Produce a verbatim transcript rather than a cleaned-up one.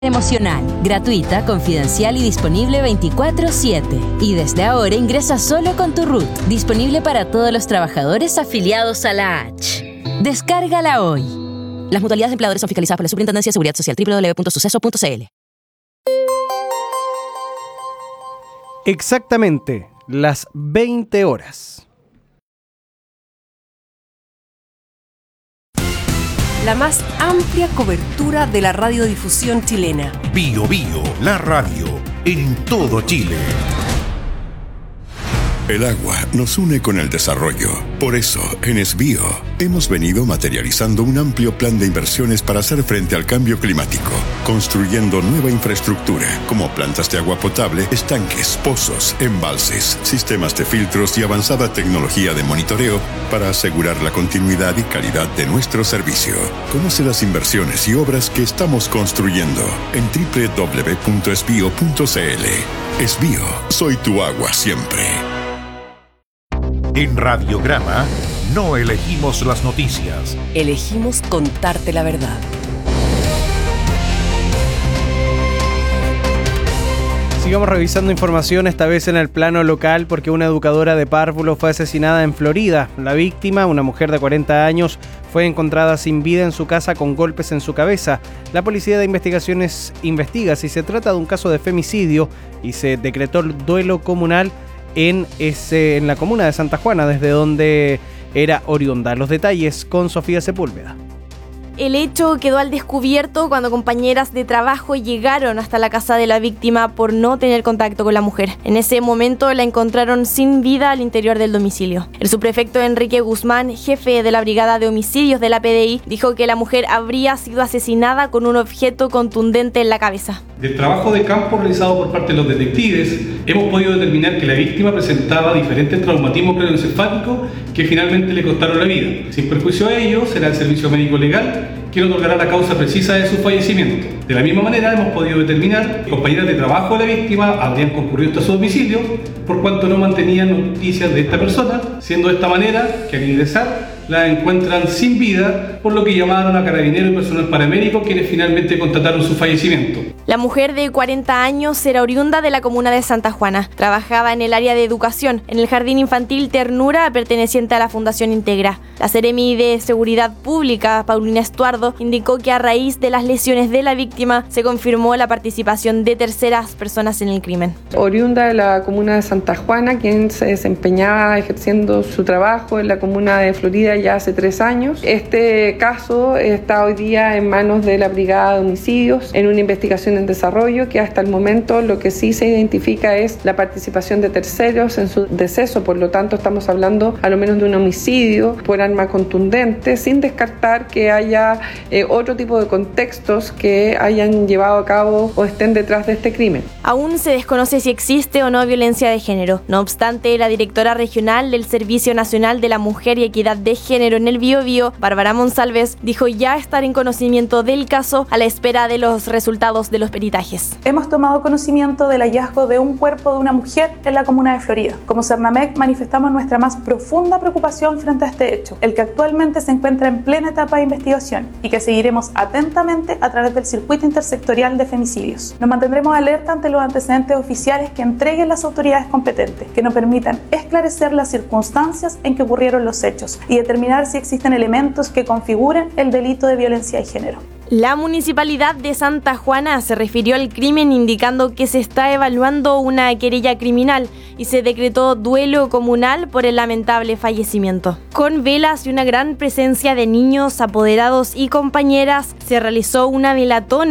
Emocional, gratuita, confidencial y disponible veinticuatro siete. Y desde ahora ingresa solo con tu R U T, disponible para todos los trabajadores afiliados a la H. Descárgala hoy. Las mutualidades de empleadores son fiscalizadas por la Superintendencia de Seguridad Social, doble u doble u doble u punto suceso punto c l. Exactamente las veinte horas. La más amplia cobertura de la radiodifusión chilena. Bio Bio, la radio, en todo Chile. El agua nos une con el desarrollo. Por eso, en Esbio, hemos venido materializando un amplio plan de inversiones para hacer frente al cambio climático, construyendo nueva infraestructura, como plantas de agua potable, estanques, pozos, embalses, sistemas de filtros y avanzada tecnología de monitoreo para asegurar la continuidad y calidad de nuestro servicio. Conoce las inversiones y obras que estamos construyendo en doble u doble u doble u punto esbio punto c l. Esbio, soy tu agua siempre. En Radiograma no elegimos las noticias. Elegimos contarte la verdad. Sigamos revisando información, esta vez en el plano local, porque una educadora de párvulo fue asesinada en Florida. La víctima, una mujer de cuarenta años, fue encontrada sin vida en su casa con golpes en su cabeza. La Policía de Investigaciones investiga si se trata de un caso de femicidio y se decretó el duelo comunal en, ese, en la comuna de Santa Juana, desde donde era oriunda. Los detalles con Sofía Sepúlveda. El hecho quedó al descubierto cuando compañeras de trabajo llegaron hasta la casa de la víctima por no tener contacto con la mujer. En ese momento la encontraron sin vida al interior del domicilio. El subprefecto Enrique Guzmán, jefe de la Brigada de Homicidios de la P D I, dijo que la mujer habría sido asesinada con un objeto contundente en la cabeza. Del trabajo de campo realizado por parte de los detectives, hemos podido determinar que la víctima presentaba diferentes traumatismos craneoencefálicos que finalmente le costaron la vida. Sin perjuicio a ello, será el servicio médico legal quien otorgará la causa precisa de su fallecimiento. De la misma manera, hemos podido determinar que compañeras de trabajo de la víctima habrían concurrido hasta su domicilio por cuanto no mantenían noticias de esta persona, siendo de esta manera que al ingresar la encuentran sin vida, por lo que llamaron a carabineros y personal paramédico, quienes finalmente constataron su fallecimiento. La mujer de cuarenta años era oriunda de la comuna de Santa Juana. Trabajaba en el área de educación, en el jardín infantil Ternura, perteneciente a la Fundación Integra. La Seremi de Seguridad Pública, Paulina Estuardo, indicó que a raíz de las lesiones de la víctima se confirmó la participación de terceras personas en el crimen. Oriunda de la comuna de Santa Juana, quien se desempeñaba ejerciendo su trabajo en la comuna de Florida ya hace tres años. Este caso está hoy día en manos de la Brigada de Homicidios en una investigación en desarrollo que hasta el momento lo que sí se identifica es la participación de terceros en su deceso. Por lo tanto, estamos hablando a lo menos de un homicidio por arma contundente, sin descartar que haya eh, otro tipo de contextos que hayan llevado a cabo o estén detrás de este crimen. Aún se desconoce si existe o no violencia de género. No obstante, la directora regional del Servicio Nacional de la Mujer y Equidad de Género en el Biobío, Bárbara Monsalves, dijo ya estar en conocimiento del caso a la espera de los resultados de los peritajes. Hemos tomado conocimiento del hallazgo de un cuerpo de una mujer en la comuna de Florida. Como Cernamec manifestamos nuestra más profunda preocupación frente a este hecho, el que actualmente se encuentra en plena etapa de investigación y que seguiremos atentamente a través del circuito intersectorial de femicidios. Nos mantendremos alerta ante los antecedentes oficiales que entreguen las autoridades competentes, que nos permitan esclarecer las circunstancias en que ocurrieron los hechos y determinar si existen elementos que configuren el delito de violencia de género. La Municipalidad de Santa Juana se refirió al crimen indicando que se está evaluando una querella criminal y se decretó duelo comunal por el lamentable fallecimiento. Con velas y una gran presencia de niños, apoderados y compañeras, se realizó una velatón